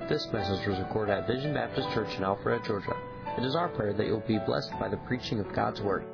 This message was recorded at Vision Baptist Church in Alpharetta, Georgia. It is our prayer that you'll be blessed by the preaching of God's Word.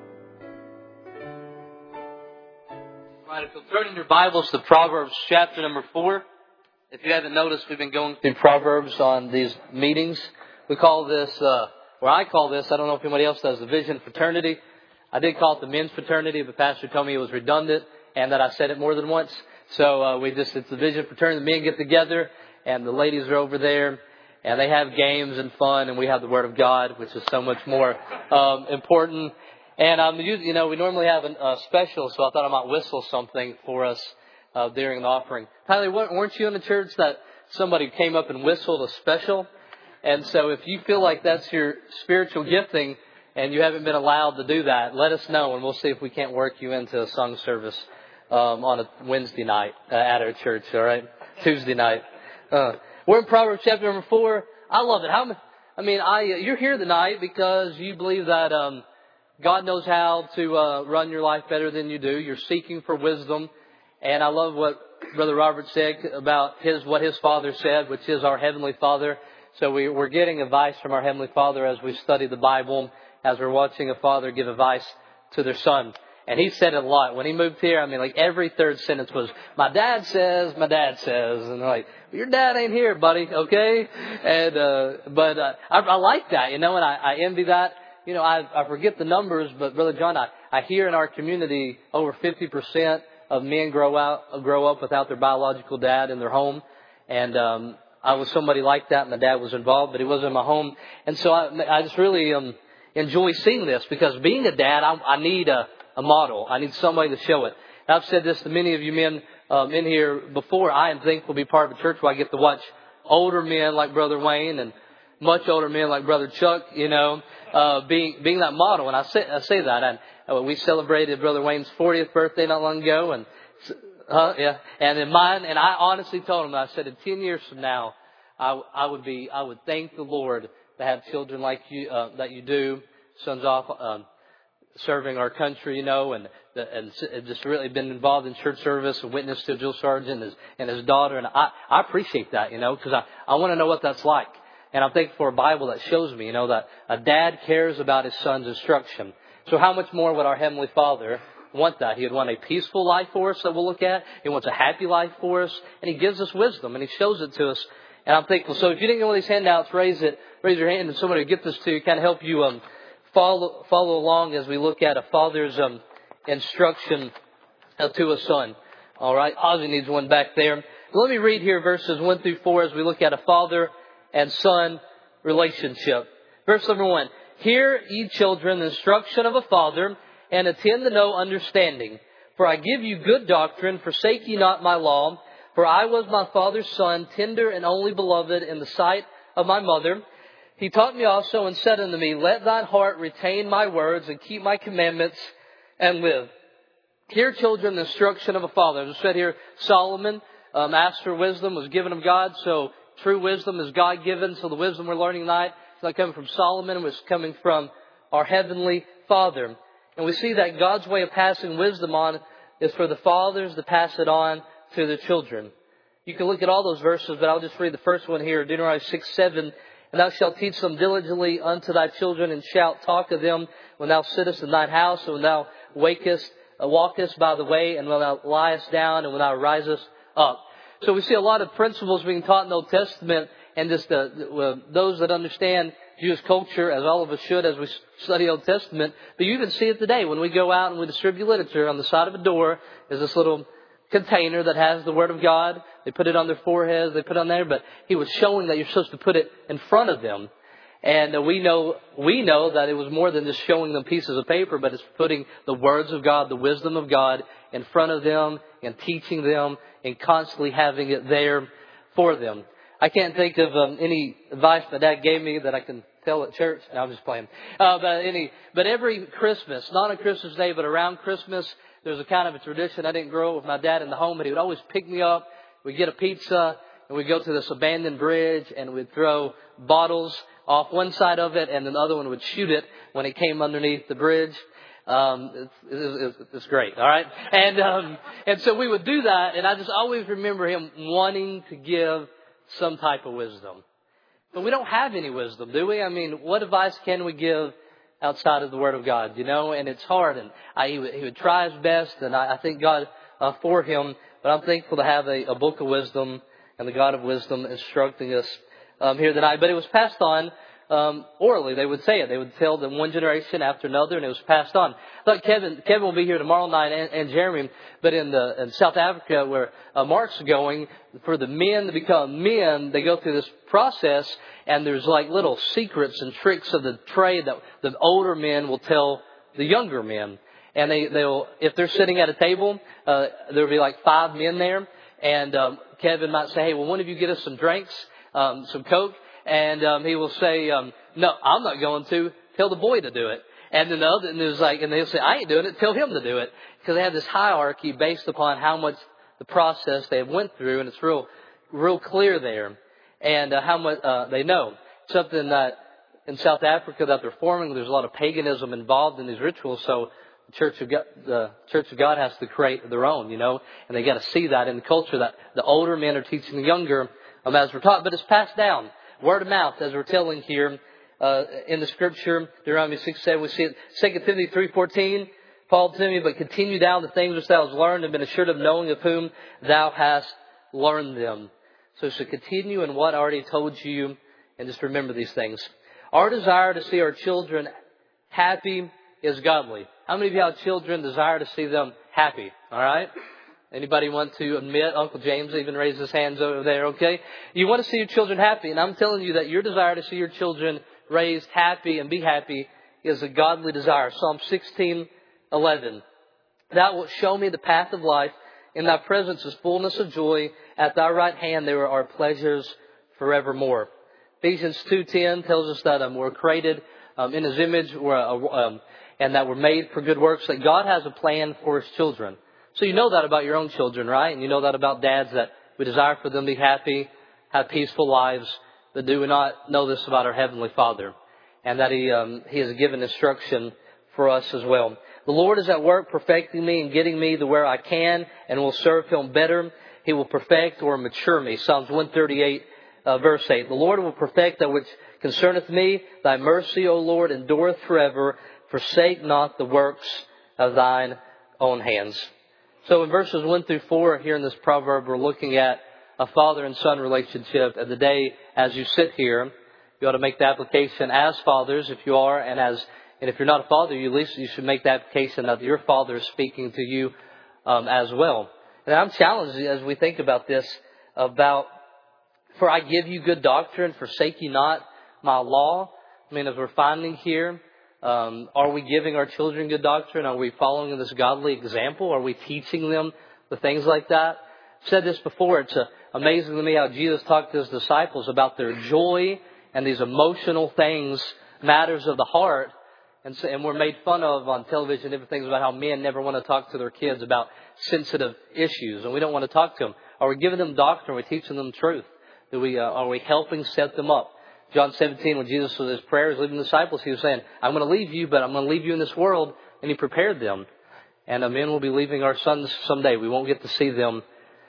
Right, if you'll turn in your Bibles to Proverbs chapter number 4. If you haven't noticed, we've been going through Proverbs on these meetings. We call this, I don't know if anybody else does, the Vision Fraternity. I did call it the Men's Fraternity, but Pastor told me it was redundant and that I said it more than once. So it's the Vision Fraternity. The men get together and the ladies are over there and they have games and fun, and we have the Word of God, which is so much more important. And we normally have a special, so I thought I might whistle something for us during the offering. Tyler, weren't you in the church that somebody came up and whistled a special? And so if you feel like that's your spiritual gifting and you haven't been allowed to do that, let us know, and we'll see if we can't work you into a song service on a Wednesday night at our church, all right? Tuesday night. We're in Proverbs chapter number 4. I love it. You're here tonight because you believe that God knows how to run your life better than you do. You're seeking for wisdom. And I love what Brother Robert said about what his Father said, which is our Heavenly Father. So we're getting advice from our Heavenly Father as we study the Bible, as we're watching a father give advice to their son. And he said it a lot. When he moved here, every third sentence was, my dad says. And they're like, your dad ain't here, buddy, okay? And I like that, and I envy that. I forget the numbers, but Brother John, I hear in our community over 50% of men grow up without their biological dad in their home. And I was somebody like that. My dad was involved, but he wasn't in my home. And so I just really enjoy seeing this, because being a dad, I need a model. I need somebody to show it. And I've said this to many of you men in here before. I am thankful to be part of a church where I get to watch older men like Brother Wayne and much older men like Brother Chuck, being that model. And I say that. And we celebrated Brother Wayne's 40th birthday not long ago, and and in mine. And I honestly told him, I said, in 10 years from now, I would thank the Lord to have children like you that you do, sons off serving our country, and just really been involved in church service, a witness to Jill Sargent and his daughter. And I appreciate that, because I want to know what that's like. And I'm thankful for a Bible that shows me, that a dad cares about his son's instruction. So how much more would our Heavenly Father want that? He would want a peaceful life for us that we'll look at. He wants a happy life for us. And He gives us wisdom, and He shows it to us. And I'm thankful. So if you didn't get one of these handouts, raise your hand, and somebody will get this to you, kind of help you follow along as we look at a father's instruction to a son. All right, Ozzy needs one back there. Let me read here verses 1 through 4 as we look at a father and son relationship. Verse number 1. Hear, ye children, the instruction of a father, and attend to know understanding. For I give you good doctrine, forsake ye not my law. For I was my father's son, tender and only beloved in the sight of my mother. He taught me also and said unto me, let thine heart retain my words and keep my commandments and live. Hear, children, the instruction of a father. As I said here, Solomon asked for wisdom, was given of God. So true wisdom is God-given. So the wisdom we're learning tonight is not coming from Solomon. It was coming from our Heavenly Father. And we see that God's way of passing wisdom on is for the fathers to pass it on to the children. You can look at all those verses, but I'll just read the first one here, Deuteronomy 6:7. And thou shalt teach them diligently unto thy children, and shalt talk of them when thou sittest in thine house, and when thou walkest by the way, and when thou liest down, and when thou risest up. So we see a lot of principles being taught in the Old Testament, and just those that understand Jewish culture, as all of us should as we study Old Testament. But you even see it today when we go out and we distribute literature. On the side of a door is this little container that has the Word of God. They put it on their foreheads. They put it on there. But he was showing that you're supposed to put it in front of them. And we know that it was more than just showing them pieces of paper, but it's putting the words of God, the wisdom of God in front of them and teaching them and constantly having it there for them. I can't think of any advice my dad gave me that I can tell at church. No, I'm just playing. But every Christmas, not on Christmas Day, but around Christmas, there's a kind of a tradition. I didn't grow up with my dad in the home, but he would always pick me up. We'd get a pizza, and we'd go to this abandoned bridge, and we'd throw bottles off one side of it, and then the other one would shoot it when it came underneath the bridge. It's great, all right? And so we would do that, and I just always remember him wanting to give some type of wisdom. But we don't have any wisdom, do we? I mean, what advice can we give outside of the Word of God, you know? And it's hard. And he would try his best, and I thank God for him. But I'm thankful to have a book of wisdom and the God of wisdom instructing us here tonight. But it was passed on orally. They would say it. They would tell them one generation after another, and it was passed on. I thought Kevin will be here tomorrow night, and Jeremy. But in South Africa, where Mark's going, for the men to become men, they go through this process, and there's like little secrets and tricks of the trade that the older men will tell the younger men. And they'll, if they're sitting at a table, there'll be like 5 men there, and Kevin might say, "Hey, will one of you get us some drinks, some Coke?" And he will say, "No, I'm not going to. Tell the boy to do it." And then and they'll say, "I ain't doing it. Tell him to do it." Because they have this hierarchy based upon how much the process they went through, and it's real clear there, and how much they know. Something that in South Africa that they're forming, there's a lot of paganism involved in these rituals, so the Church of God has to create their own, you know, and they got to see that in the culture that the older men are teaching the younger as we're taught, but it's passed down. Word of mouth, as we're telling here in the Scripture, Deuteronomy 6:7, we see it. 2 Timothy 3:14, Paul to me, "But continue down the things which thou hast learned, and been assured of knowing of whom thou hast learned them." So continue in what I already told you, and just remember these things. Our desire to see our children happy is godly. How many of you have children desire to see them happy? All right? Anybody want to admit? Uncle James even raised his hands over there, okay? You want to see your children happy, and I'm telling you that your desire to see your children raised happy and be happy is a godly desire. Psalm 16:11. "Thou wilt show me the path of life. In thy presence is fullness of joy. At thy right hand there are pleasures forevermore." Ephesians 2:10 tells us that we're created in His image, and that we're made for good works, that God has a plan for His children. So you know that about your own children, right? And you know that about dads, that we desire for them to be happy, have peaceful lives, but do we not know this about our Heavenly Father? And that He has given instruction for us as well. "The Lord is at work perfecting me and getting me to where I can and will serve Him better. He will perfect or mature me." Psalms 138, verse 8. "The Lord will perfect that which concerneth me. Thy mercy, O Lord, endureth forever. Forsake not the works of thine own hands." So in verses 1 through 4 here in this proverb, we're looking at a father and son relationship. And today, as you sit here, you ought to make the application as fathers, if you are, and if you're not a father, at least you should make the application that your father is speaking to you as well. And I'm challenged as we think about this, "For I give you good doctrine, forsake ye not my law." I mean, as we're finding here, are we giving our children good doctrine? Are we following this godly example? Are we teaching them the things like that? I've said this before. It's amazing to me how Jesus talked to His disciples about their joy and these emotional things, matters of the heart. And we're made fun of on television, different things about how men never want to talk to their kids about sensitive issues. And we don't want to talk to them. Are we giving them doctrine? Are we teaching them truth? Are we helping set them up? John 17, when Jesus was His prayers, leaving the disciples, He was saying, "I'm going to leave you, but I'm going to leave you in this world." And He prepared them. And men will be leaving our sons someday. We won't get to see them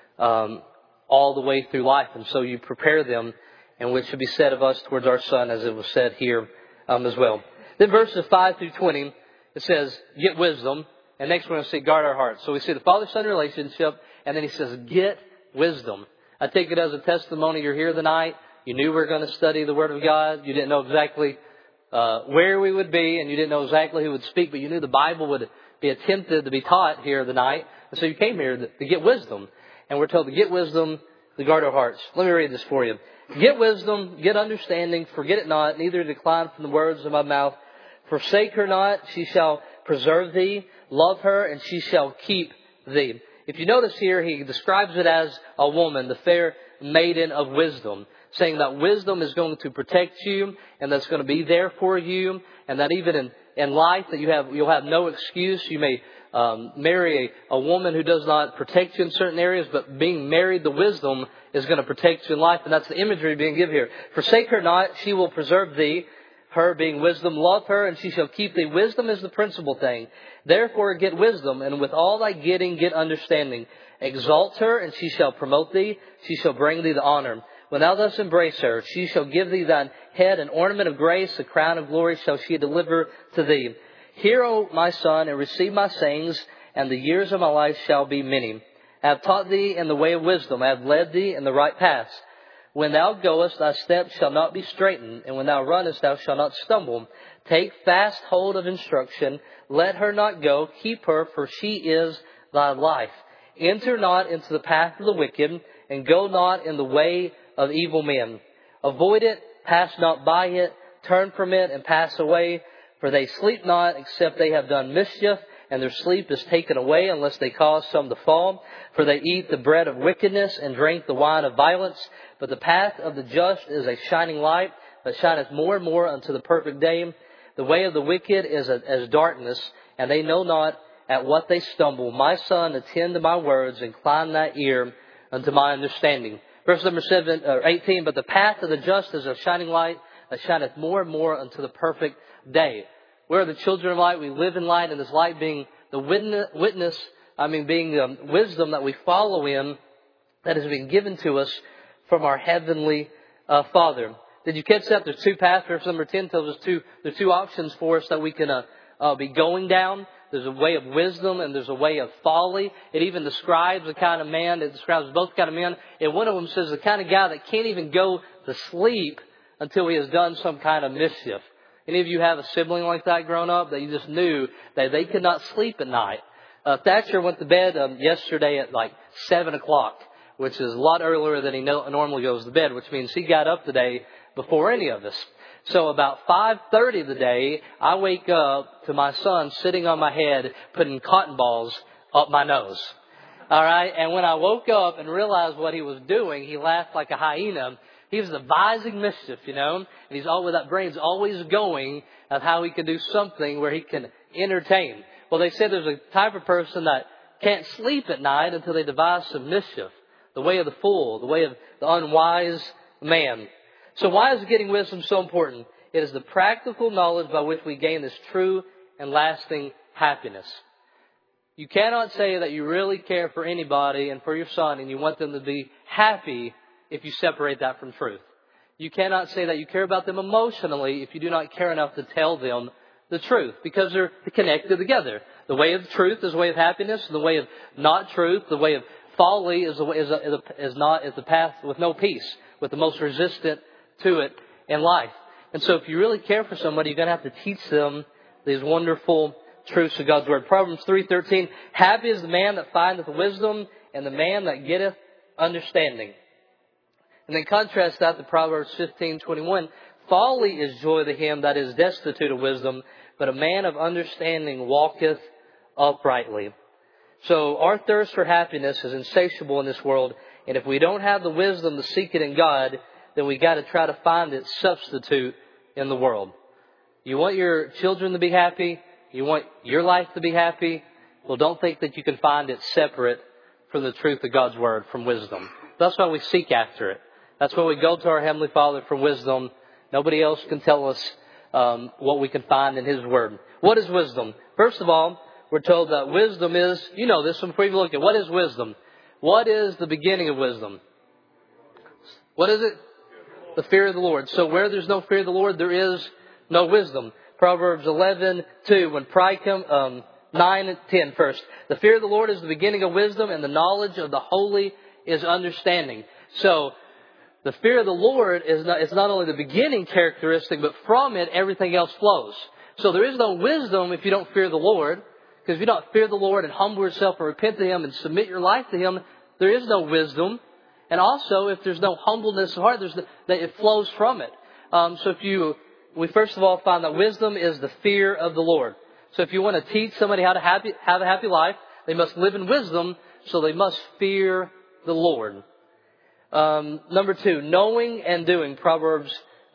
all the way through life. And so you prepare them, and which should be said of us towards our son, as it was said here as well. Then verses 5 through 20, it says, "Get wisdom." And next we're going to see, "Guard our hearts." So we see the father-son relationship, and then He says, "Get wisdom." I take it as a testimony you're here tonight. You knew we were going to study the Word of God. You didn't know exactly where we would be, and you didn't know exactly who would speak, but you knew the Bible would be attempted to be taught here tonight. And so you came here to get wisdom. And we're told to get wisdom, to guard our hearts. Let me read this for you. "Get wisdom, get understanding, forget it not, neither decline from the words of my mouth. Forsake her not, she shall preserve thee. Love her, and she shall keep thee." If you notice here, he describes it as a woman, the fair maiden of wisdom, saying that wisdom is going to protect you, and that's going to be there for you, and that even in life that you'll have no excuse. You may marry a woman who does not protect you in certain areas, but being married to wisdom is going to protect you in life, and that's the imagery being given here. "Forsake her not, she will preserve thee." Her being wisdom. "Love her, and she shall keep thee." Wisdom is the principal thing. "Therefore get wisdom, and with all thy getting get understanding. Exalt her, and she shall promote thee. She shall bring thee the honor. When thou dost embrace her, she shall give thee thine head an ornament of grace, a crown of glory shall she deliver to thee. Hear, O my son, and receive my sayings, and the years of my life shall be many. I have taught thee in the way of wisdom, I have led thee in the right paths. When thou goest, thy steps shall not be straitened, and when thou runnest, thou shalt not stumble. Take fast hold of instruction, let her not go, keep her, for she is thy life. Enter not into the path of the wicked, and go not in the way of evil men. Avoid it, pass not by it, turn from it, and pass away. For they sleep not, except they have done mischief, and their sleep is taken away, unless they cause some to fall. For they eat the bread of wickedness, and drink the wine of violence. But the path of the just is a shining light, that shineth more and more unto the perfect day. The way of the wicked is as darkness, and they know not at what they stumble. My son, attend to my words, incline thy ear unto my understanding. Verse number 18, but the path of the just is a shining light, that shineth more and more unto the perfect day. We are the children of light. We live in light, and this light being the being the wisdom that we follow in, that has been given to us from our heavenly Father. Did you catch that? There's two paths. Verse number 10 tells us there's two options for us that we can be going down. There's a way of wisdom and there's a way of folly. It even describes the kind of man. It describes both kind of men. And one of them says the kind of guy that can't even go to sleep until he has done some kind of mischief. Any of you have a sibling like that growing up that you just knew that they could not sleep at night? Thatcher went to bed yesterday at like 7 o'clock, which is a lot earlier than he normally goes to bed, which means he got up today before any of us. So about 5:30 of the day, I wake up to my son sitting on my head, putting cotton balls up my nose. All right. And when I woke up and realized what he was doing, he laughed like a hyena. He was devising mischief, and he's always, that brain's always going of how he can do something where he can entertain. Well, they said there's a type of person that can't sleep at night until they devise some mischief. The way of the fool, the way of the unwise man. So why is getting wisdom so important? It is the practical knowledge by which we gain this true and lasting happiness. You cannot say that you really care for anybody and for your son and you want them to be happy if you separate that from truth. You cannot say that you care about them emotionally if you do not care enough to tell them the truth, because they're connected together. The way of truth is the way of happiness. The way of not truth, the way of folly is the path with no peace, with the most resistant to it in life. And so if you really care for somebody, you're going to have to teach them these wonderful truths of God's Word. Proverbs 3:13, happy is the man that findeth wisdom, and the man that getteth understanding. And then contrast that to Proverbs 15:21, folly is joy to him that is destitute of wisdom, but a man of understanding walketh uprightly. So our thirst for happiness is insatiable in this world. And if we don't have the wisdom to seek it in God, then we got to try to find its substitute in the world. You want your children to be happy? You want your life to be happy? Well, don't think that you can find it separate from the truth of God's Word, from wisdom. That's why we seek after it. That's why we go to our Heavenly Father for wisdom. Nobody else can tell us what we can find in His Word. What is wisdom? First of all, we're told that wisdom is, you know this one before you look at, what is wisdom? What is the beginning of wisdom? What is it? The fear of the Lord. So where there's no fear of the Lord, there is no wisdom. Proverbs 11:2, when pride comes, 9 and 10 first. The fear of the Lord is the beginning of wisdom, and the knowledge of the holy is understanding. So the fear of the Lord is not only the beginning characteristic, but from it everything else flows. So there is no wisdom if you don't fear the Lord. Because if you don't fear the Lord and humble yourself and repent to Him and submit your life to Him, there is no wisdom. And also, if there's no humbleness of heart, it flows from it. We first of all find that wisdom is the fear of the Lord. So if you want to teach somebody how to have a happy life, they must live in wisdom, so they must fear the Lord. Number 2, knowing and doing. Proverbs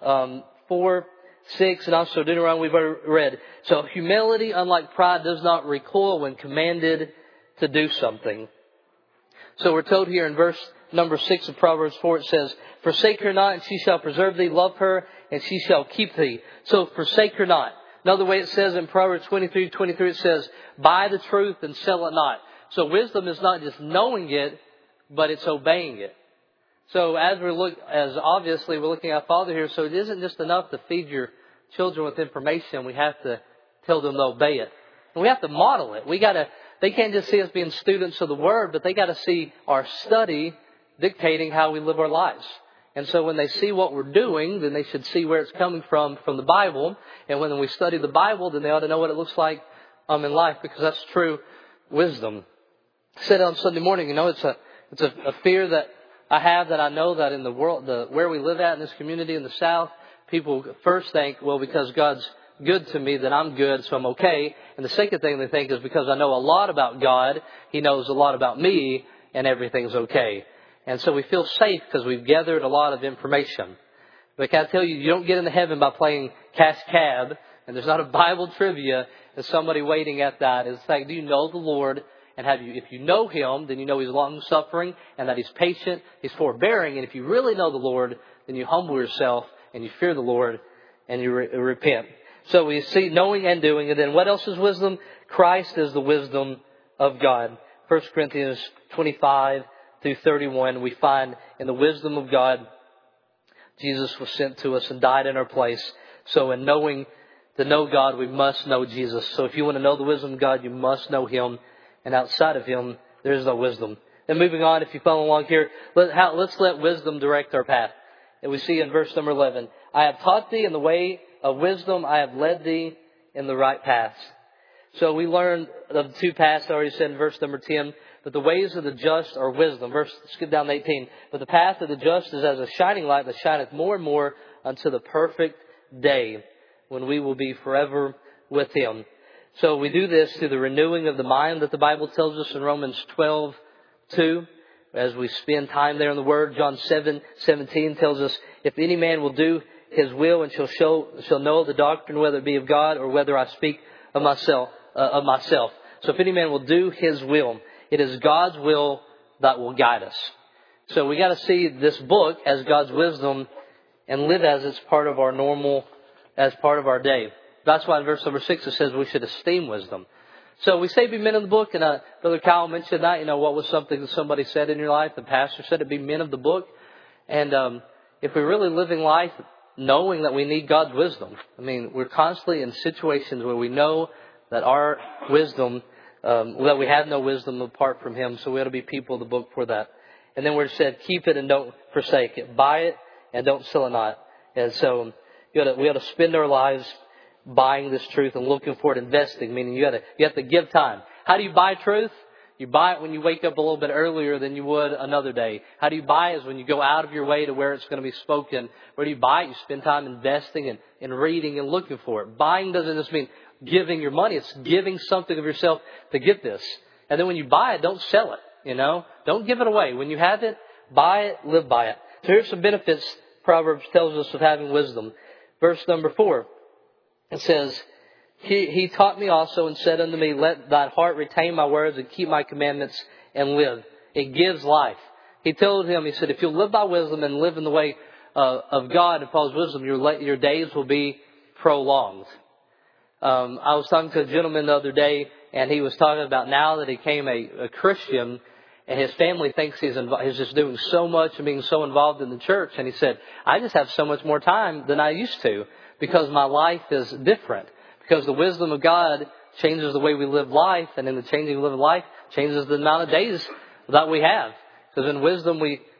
4, 6, and also Deuteronomy we've already read. So humility, unlike pride, does not recoil when commanded to do something. So we're told here in verse number 6 of Proverbs 4, it says, forsake her not, and she shall preserve thee. Love her, and she shall keep thee. So forsake her not. Another way it says in Proverbs 23:23, it says, buy the truth and sell it not. So wisdom is not just knowing it, but it's obeying it. So as obviously we're looking at Father here, so it isn't just enough to feed your children with information. We have to tell them to obey it. And we have to model it. They can't just see us being students of the Word, but they got to see our study dictating how we live our lives. And so when they see what we're doing, then they should see where it's coming from the Bible. And when we study the Bible, then they ought to know what it looks like in life, because that's true wisdom. I said on Sunday morning, it's a fear that I have, that I know that in the world, where we live at in this community in the South, people first think, well, because God's good to me, then I'm good, so I'm okay. And the second thing they think is because I know a lot about God, He knows a lot about me, and everything's okay. And so we feel safe because we've gathered a lot of information. But can I tell you, you don't get into heaven by playing Cash Cab, and there's not a Bible trivia and somebody waiting at that. It's like, do you know the Lord? And if you know Him, then you know He's long-suffering and that He's patient, He's forbearing. And if you really know the Lord, then you humble yourself and you fear the Lord and you repent. So we see knowing and doing. And then what else is wisdom? Christ is the wisdom of God. 1 Corinthians 25 through 31, we find in the wisdom of God, Jesus was sent to us and died in our place. So in to know God, we must know Jesus. So if you want to know the wisdom of God, you must know Him. And outside of Him, there is no wisdom. And moving on, if you follow along here, let's let wisdom direct our path. And we see in verse number 11, I have taught thee in the way of wisdom, I have led thee in the right paths. So we learned of the two paths I already said in verse number 10, but the ways of the just are wisdom. Skip down to 18. But the path of the just is as a shining light that shineth more and more unto the perfect day, when we will be forever with Him. So we do this through the renewing of the mind that the Bible tells us in Romans 12:2. As we spend time there in the Word, John 7:17 tells us, if any man will do his will, and shall know the doctrine, whether it be of God or whether I speak of myself. So if any man will do his will, it is God's will that will guide us. So we got to see this book as God's wisdom and live as it's part of our day. That's why in verse number 6 it says we should esteem wisdom. So we say be men of the book, and Brother Kyle mentioned that. What was something that somebody said in your life? The pastor said to be men of the book. And if we're really living life knowing that we need God's wisdom, we're constantly in situations where we know that our wisdom, that we have no wisdom apart from Him. So we ought to be people of the book for that. And then we're said, keep it and don't forsake it. Buy it and don't sell it not. And so we ought to spend our lives buying this truth and looking for it, investing, meaning you have to give time. How do you buy truth? You buy it when you wake up a little bit earlier than you would another day. How do you buy it? Is when you go out of your way to where it's going to be spoken. Where do you buy it? You spend time investing and reading and looking for it. Buying doesn't just mean giving your money. It's giving something of yourself to get this. And then when you buy it, don't sell it. Don't give it away. When you have it, buy it, live by it. So here's some benefits Proverbs tells us of having wisdom. Verse number 4. It says, He taught me also and said unto me, let thine heart retain my words and keep my commandments and live. It gives life. He told him, he said, if you'll live by wisdom and live in the way of God and follow wisdom, your days will be prolonged. I was talking to a gentleman the other day, and he was talking about now that he became a Christian, and his family thinks he's just doing so much and being so involved in the church. And he said, I just have so much more time than I used to because my life is different. Because the wisdom of God changes the way we live life, and in the changing of life changes the amount of days that we have. Because in wisdom,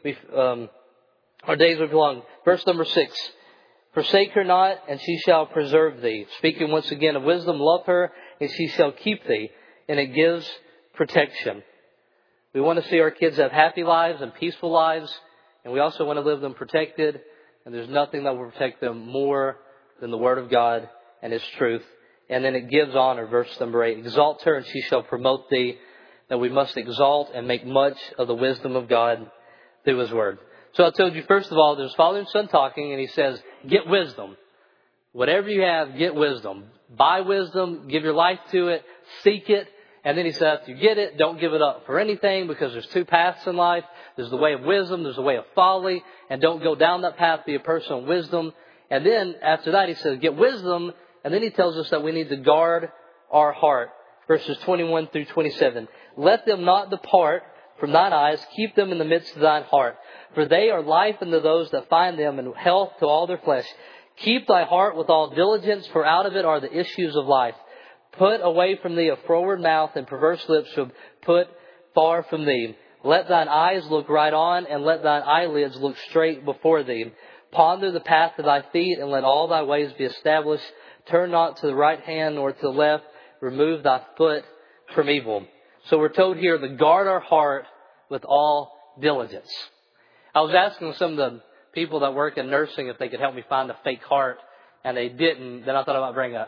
our days will be long. Verse number 6. Forsake her not, and she shall preserve thee. Speaking once again of wisdom, love her, and she shall keep thee. And it gives protection. We want to see our kids have happy lives and peaceful lives, and we also want to live them protected. And there's nothing that will protect them more than the Word of God and His truth. And then it gives honor, verse number 8. Exalt her, and she shall promote thee. That we must exalt and make much of the wisdom of God through His Word. So I told you, first of all, there's Father and Son talking, and He says, get wisdom. Whatever you have, get wisdom. Buy wisdom, give your life to it, seek it. And then He says, after you get it, don't give it up for anything, because there's two paths in life. There's the way of wisdom, there's the way of folly, and don't go down that path, be a person of wisdom. And then after that, He says, get wisdom. And then He tells us that we need to guard our heart. Verses 21 through 27. Let them not depart from thine eyes. Keep them in the midst of thine heart. For they are life unto those that find them, and health to all their flesh. Keep thy heart with all diligence, for out of it are the issues of life. Put away from thee a froward mouth, and perverse lips shall put far from thee. Let thine eyes look right on, and let thine eyelids look straight before thee. Ponder the path of thy feet, and let all thy ways be established. Turn not to the right hand nor to the left. Remove thy foot from evil. So we're told here to guard our heart with all diligence. I was asking some of the people that work in nursing if they could help me find a fake heart, and they didn't. Then I thought I might bring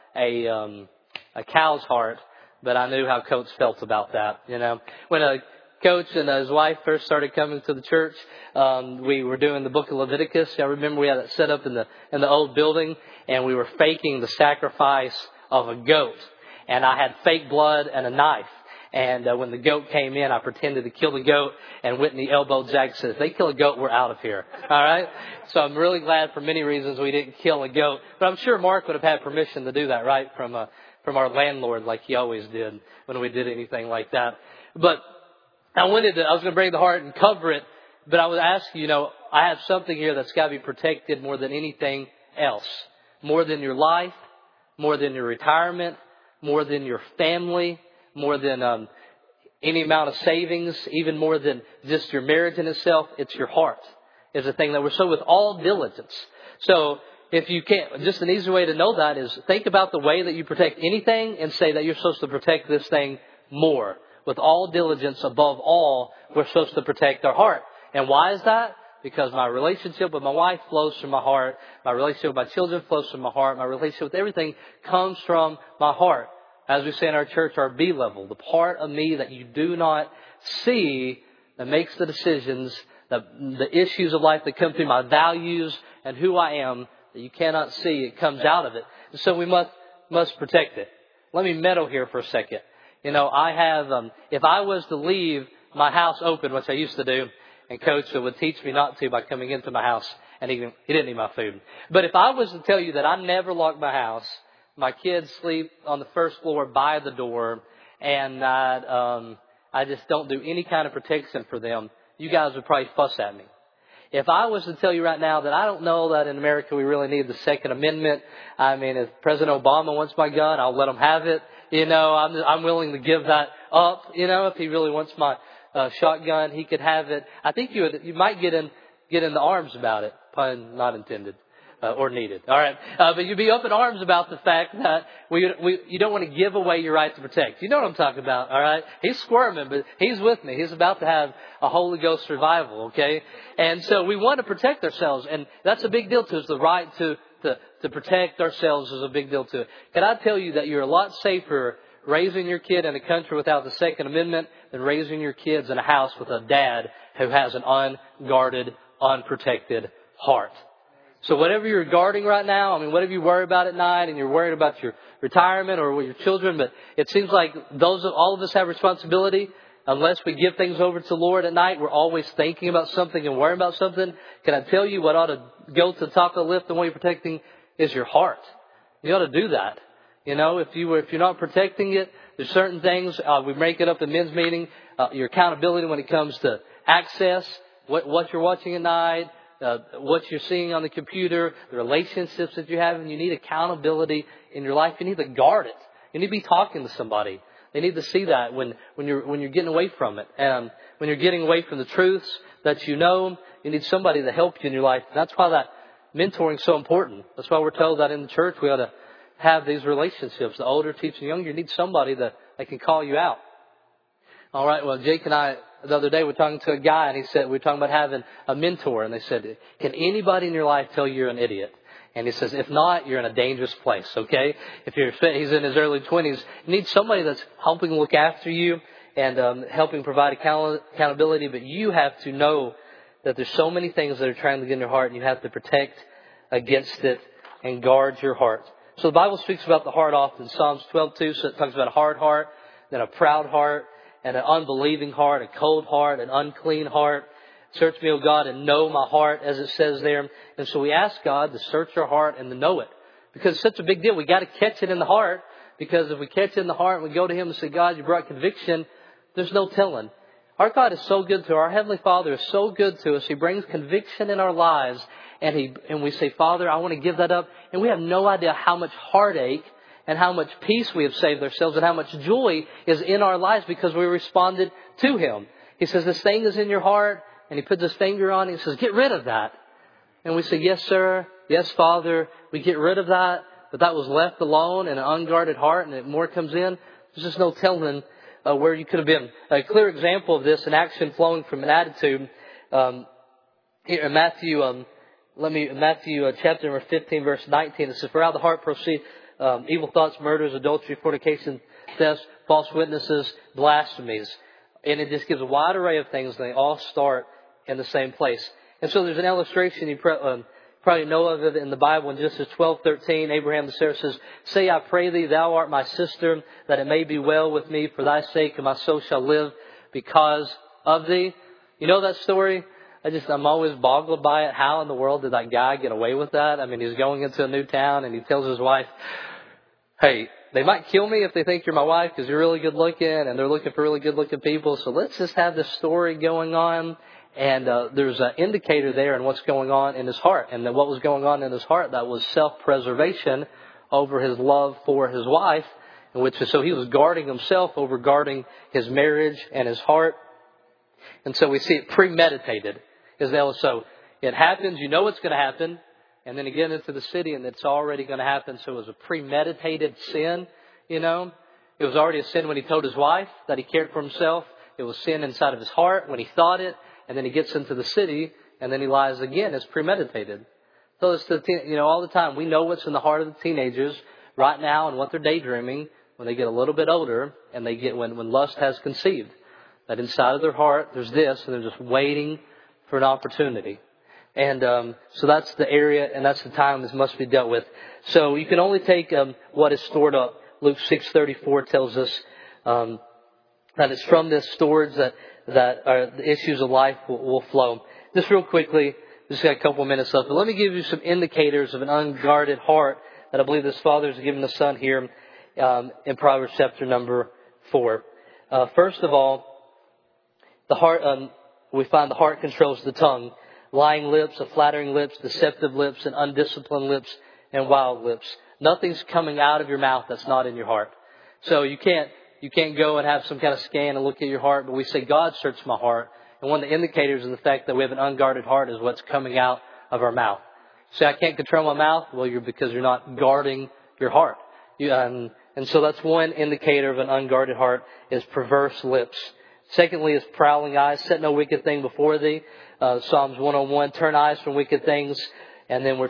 a cow's heart, but I knew how Coach felt about that. You know, when a Coach and his wife first started coming to the church, we were doing the book of Leviticus. I remember we had it set up in the old building, and we were faking the sacrifice of a goat. And I had fake blood and a knife. And when the goat came in, I pretended to kill the goat, and Whitney elbowed Jack and said, if they kill a goat, we're out of here. All right? So I'm really glad for many reasons we didn't kill a goat. But I'm sure Mark would have had permission to do that, right, from our landlord, like he always did when we did anything like that. But I was going to bring the heart and cover it, but I would ask you, I have something here that's got to be protected more than anything else. More than your life, more than your retirement, more than your family, more than any amount of savings, even more than just your marriage in itself. It's your heart is the thing that we're so with all diligence. So if you can't, just an easy way to know that is think about the way that you protect anything and say that you're supposed to protect this thing more. With all diligence, above all, we're supposed to protect our heart. And why is that? Because my relationship with my wife flows from my heart. My relationship with my children flows from my heart. My relationship with everything comes from my heart. As we say in our church, our B level, the part of me that you do not see that makes the decisions, the issues of life that come through my values and who I am, that you cannot see, it comes out of it. And so we must protect it. Let me meddle here for a second. I have, if I was to leave my house open, which I used to do, and Coach would teach me not to by coming into my house, and he didn't eat my food. But if I was to tell you that I never lock my house, my kids sleep on the first floor by the door, and I just don't do any kind of protection for them, you guys would probably fuss at me. If I was to tell you right now that I don't know that in America we really need the Second Amendment, I mean, if President Obama wants my gun, I'll let him have it. I'm willing to give that up. If he really wants my shotgun, he could have it. I think you might get in the arms about it, pun not intended. Or needed. All right. But you'd be up in arms about the fact that you don't want to give away your right to protect. You know what I'm talking about. All right. He's squirming, but he's with me. He's about to have a Holy Ghost revival. Okay. And so we want to protect ourselves. And that's a big deal to us. The right to protect ourselves is a big deal to it. Can I tell you that you're a lot safer raising your kid in a country without the Second Amendment than raising your kids in a house with a dad who has an unguarded, unprotected heart. So whatever you're guarding right now, whatever you worry about at night, and you're worried about your retirement or with your children, but it seems like all of us have responsibility. Unless we give things over to the Lord at night, we're always thinking about something and worrying about something. Can I tell you what ought to go to the top of the list and what you're protecting is your heart. You ought to do that. If you're not protecting it, there's certain things, we make it up in men's meeting, your accountability when it comes to access, what you're watching at night, what you're seeing on the computer, the relationships that you have, and you need accountability in your life. You need to guard it. You need to be talking to somebody. They need to see that when you're getting away from it. And when you're getting away from the truths that you need somebody to help you in your life. And that's why that mentoring is so important. That's why we're told that in the church we ought to have these relationships. The older teaching the younger, you need somebody that can call you out. All right, well, Jake and I, the other day, we were talking to a guy, and we were talking about having a mentor, and they said, can anybody in your life tell you you're an idiot? And he says, if not, you're in a dangerous place, okay? He's in his early 20s, you need somebody that's helping look after you and helping provide accountability, but you have to know that there's so many things that are trying to get in your heart, and you have to protect against it and guard your heart. So the Bible speaks about the heart often. Psalms 12:2, so it talks about a hard heart, then a proud heart, and an unbelieving heart, a cold heart, an unclean heart. Search me, O God, and know my heart, as it says there. And so we ask God to search our heart and to know it. Because it's such a big deal. We got to catch it in the heart. Because if we catch it in the heart and we go to Him and say, God, you brought conviction, there's no telling. Our God is so good to us. Our Heavenly Father is so good to us. He brings conviction in our lives. And we say, Father, I want to give that up. And we have no idea how much heartache and how much peace we have saved ourselves and how much joy is in our lives because we responded to Him. He says, this thing is in your heart. And He puts His finger on it and says, get rid of that. And we say, yes, sir. Yes, Father. We get rid of that. But that was left alone in an unguarded heart and more comes in. There's just no telling where you could have been. A clear example of this, an action flowing from an attitude. Here in Matthew chapter number 15, verse 19, it says, for out of the heart proceed evil thoughts, murders, adultery, fornication, thefts, false witnesses, blasphemies. And it just gives a wide array of things. And they all start in the same place. And so there's an illustration you probably know of it in the Bible in Genesis 12:13. Abraham to Sarah says, say, I pray thee, thou art my sister, that it may be well with me for thy sake, and my soul shall live because of thee. You know that story? I'm always boggled by it. How in the world did that guy get away with that? I mean, he's going into a new town and he tells his wife, hey, they might kill me if they think you're my wife because you're really good looking and they're looking for really good looking people. So let's just have this story going on. And there's an indicator there in what's going on in his heart. And then what was going on in his heart, that was self-preservation over his love for his wife. So he was guarding himself over guarding his marriage and his heart. And so we see it premeditated. So it happens, you know it's going to happen. And then you get into the city and it's already going to happen. So it was a premeditated sin, you know. It was already a sin when he told his wife that he cared for himself. It was sin inside of his heart when he thought it. And then he gets into the city and then he lies again. It's premeditated. So it's all the time. We know what's in the heart of the teenagers right now and what they're daydreaming when they get a little bit older and they get when lust has conceived. That inside of their heart there's this and they're just waiting for an opportunity. And so that's the area and that's the time this must be dealt with. So you can only take what is stored up. Luke 6:34 tells us that it's from this storage that the issues of life will flow. Just real quickly, just got a couple minutes left, but let me give you some indicators of an unguarded heart that I believe this Father has given the Son here in Proverbs chapter number 4. First of all, the heart. We find the heart controls the tongue. Lying lips, flattering lips, deceptive lips, and undisciplined lips, and wild lips. Nothing's coming out of your mouth that's not in your heart. So you can't go and have some kind of scan and look at your heart, but we say, God searched my heart. And one of the indicators of the fact that we have an unguarded heart is what's coming out of our mouth. Say, I can't control my mouth. Well, because you're not guarding your heart. And so that's one indicator of an unguarded heart is perverse lips. Secondly is prowling eyes. Set no wicked thing before thee. Psalms 101, turn eyes from wicked things. And then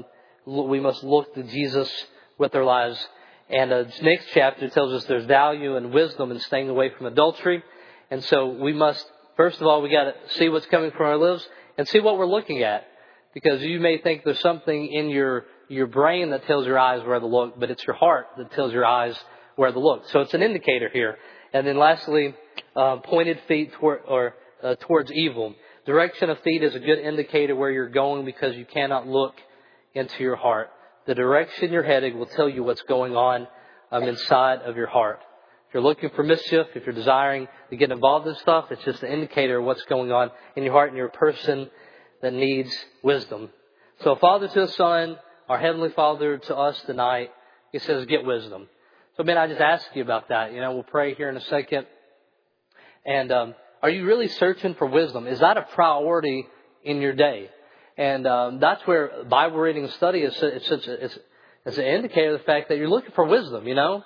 we must look to Jesus with our lives. And the next chapter tells us there's value and wisdom in staying away from adultery. And so we must, first of all, we got to see what's coming from our lips and see what we're looking at. Because you may think there's something in your brain that tells your eyes where to look, but it's your heart that tells your eyes where to look. So it's an indicator here. And then lastly, pointed feet towards evil. Direction of feet is a good indicator where you're going because you cannot look into your heart. The direction you're heading will tell you what's going on inside of your heart. If you're looking for mischief, if you're desiring to get involved in stuff, it's just an indicator of what's going on in your heart, and you're a person that needs wisdom. So Father to the Son, our Heavenly Father to us tonight, He says, get wisdom. So man, I just ask you about that. We'll pray here in a second. And are you really searching for wisdom? Is that a priority in your day? And that's where Bible reading and study is. It's an indicator of the fact that you're looking for wisdom.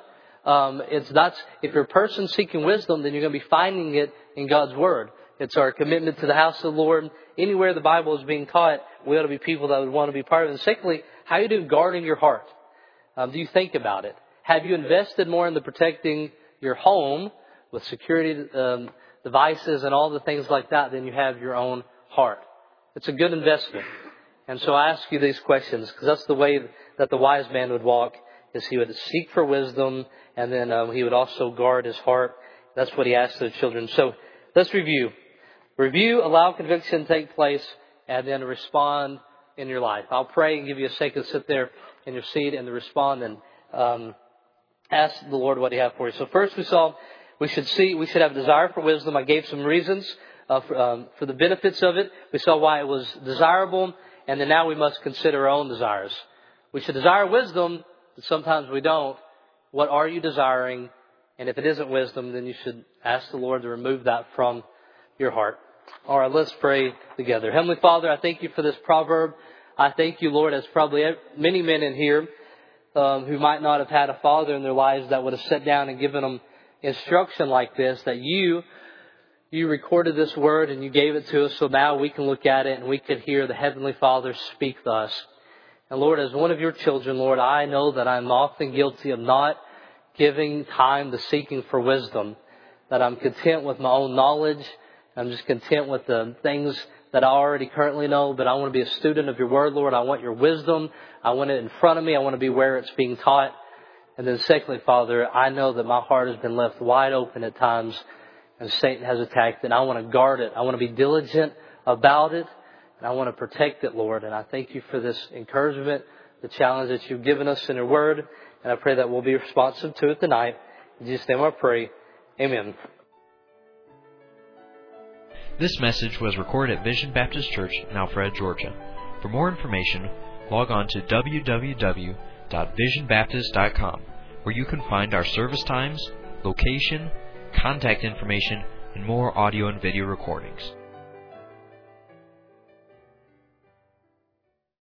If you're a person seeking wisdom, then you're going to be finding it in God's Word. It's our commitment to the house of the Lord. Anywhere the Bible is being taught, we ought to be people that would want to be part of it. And secondly, how you do guarding your heart? Do you think about it? Have you invested more in the protecting your home with security devices and all the things like that than you have your own heart? It's a good investment. And so I ask you these questions because that's the way that the wise man would walk, is he would seek for wisdom and then he would also guard his heart. That's what he asked the children. So let's review. Review, allow conviction to take place, and then respond in your life. I'll pray and give you a second to sit there in your seat and to respond and ask the Lord what He has for you. So first we saw We should have a desire for wisdom. I gave some reasons for the benefits of it. We saw why it was desirable, and then now we must consider our own desires. We should desire wisdom, but sometimes we don't. What are you desiring? And if it isn't wisdom, then you should ask the Lord to remove that from your heart. All right, let's pray together. Heavenly Father, I thank you for this proverb. I thank you, Lord, as probably many men in here who might not have had a father in their lives that would have sat down and given them instruction like this, that you recorded this word and you gave it to us, so now we can look at it and we could hear the Heavenly Father speak to us. And Lord, as one of your children, Lord, I know that I'm often guilty of not giving time to seeking for wisdom, that I'm content with my own knowledge. I'm just content with the things that I already currently know, but I want to be a student of your word, Lord. I want your wisdom. I want it in front of me. I want to be where it's being taught. And then secondly, Father, I know that my heart has been left wide open at times and Satan has attacked it. And I want to guard it. I want to be diligent about it. And I want to protect it, Lord. And I thank you for this encouragement, the challenge that you've given us in your word. And I pray that we'll be responsive to it tonight. In Jesus' name I pray. Amen. This message was recorded at Vision Baptist Church in Alpharetta, Georgia. For more information, log on to www.visionbaptist.com, where you can find our service times, location, contact information, and more audio and video recordings.